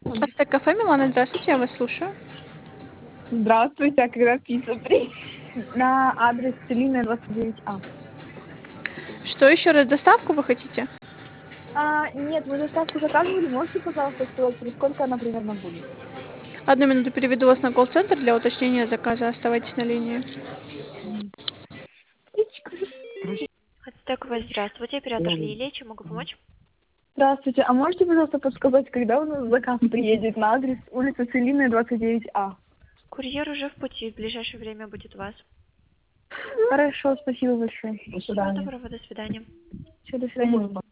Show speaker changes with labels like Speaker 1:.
Speaker 1: Это кафе Милана, здравствуйте, я вас слушаю.
Speaker 2: Здравствуйте, а когда пицца приедет? На адрес Целинная, 29А.
Speaker 1: Что еще раз, доставку вы хотите?
Speaker 2: Нет, мы доставку заказывали. Можете, пожалуйста, сказать, через сколько она примерно будет?
Speaker 1: Одну минуту переведу вас на колл-центр для уточнения заказа. Оставайтесь на линии.
Speaker 3: Хацтековая, здравствуйте, оператор Лилия, чем могу помочь?
Speaker 2: Здравствуйте, а можете, пожалуйста, подсказать, когда у нас заказ приедет на адрес улица Целинная, 29А?
Speaker 3: Курьер уже в пути, в ближайшее время будет у вас.
Speaker 2: Хорошо, спасибо большое. До
Speaker 3: Всего
Speaker 2: свидания.
Speaker 3: доброго, до свидания.
Speaker 2: Все, до свидания.